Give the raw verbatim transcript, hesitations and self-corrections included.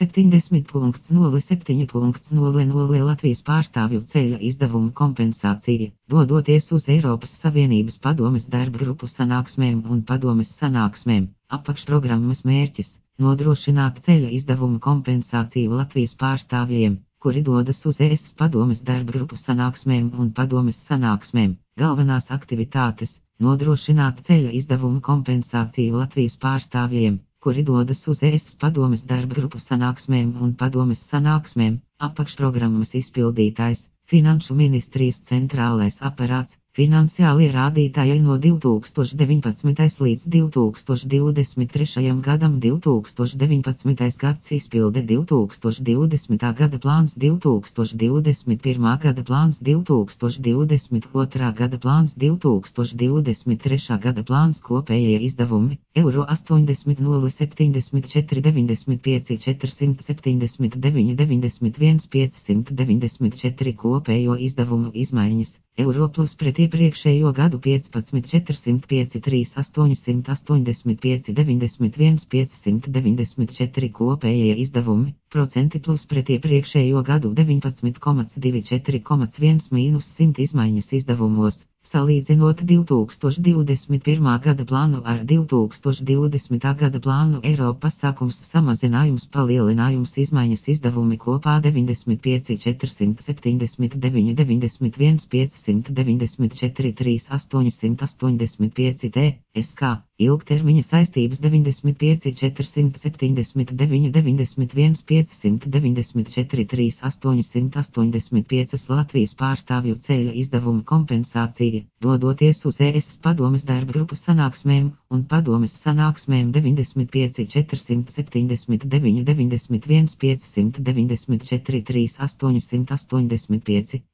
septiņdesmit nulle septiņi nulle nulle Latvijas pārstāvju ceļa izdevumu kompensācija, dodoties uz Eiropas Savienības padomes darba grupu sanāksmēm un padomes sanāksmēm. Apakšprogrammas mērķis – nodrošināt ceļa izdevumu kompensāciju Latvijas pārstāvjiem, kuri dodas uz E S padomes darba grupu sanāksmēm un padomes sanāksmēm. Galvenās aktivitātes – nodrošināt ceļa izdevumu kompensāciju Latvijas pārstāvjiem, kuri dodas uz E S padomes darba grupu sanāksmēm un padomes sanāksmēm. Apakšprogrammas izpildītājs – Finanšu ministrijas centrālais aparāts. Finansiālie rādītāji no divi tūkstoši deviņpadsmitais līdz divi tūkstoši divdesmit trešajam gadam. divi tūkstoši deviņpadsmitais gads izpilde divi tūkstoši divdesmitā gada plāns, divi tūkstoši divdesmit pirmā gada plāns, divi tūkstoši divdesmit otrā gada plāns, divi tūkstoši divdesmit trešā gada plāns. Kopējie izdevumi – eiro astoņdesmit nulle septiņdesmit četri deviņdesmit pieci četrsimt septiņdesmit deviņi deviņdesmit viens piecsimt deviņdesmit četri. Kopējo izdevumu izmaiņas – eiro plus pret iepriekšējo gadu piecpadsmit četrsimt pieci trīs astoņsimt astoņdesmit pieci deviņdesmit viens piecsimt deviņdesmit četri. Kopējie izdevumi – procenti plus pret iepriekšējo gadu deviņpadsmit divi četri viens mīnus simt. Izmaiņas izdevumos, salīdzinot divi tūkstoši divdesmit pirmā gada plānu ar divi tūkstoši divdesmitā gada plānu. Eiro pasākums samazinājums palielinājums izmaiņas izdevumi kopā deviņdesmit pieci četrsimt septiņdesmit deviņi deviņdesmit viens piecsimt deviņdesmit četri trīs astoņsimt astoņdesmit pieci T S K ilgtermiņa saistības deviņdesmit pieci četrsimt septiņdesmit deviņi deviņdesmit viens piecsimt deviņdesmit četri trīs astoņsimt astoņdesmit pieci. Latvijas pārstāvju ceļa izdevumu kompensācija, dodoties uz E S padomes darba grupu sanāksmēm un padomes sanāksmēm deviņdesmit pieci četrsimt septiņdesmit deviņi deviņdesmit viens piecsimt deviņdesmit četri trīs astoņsimt astoņdesmit pieci.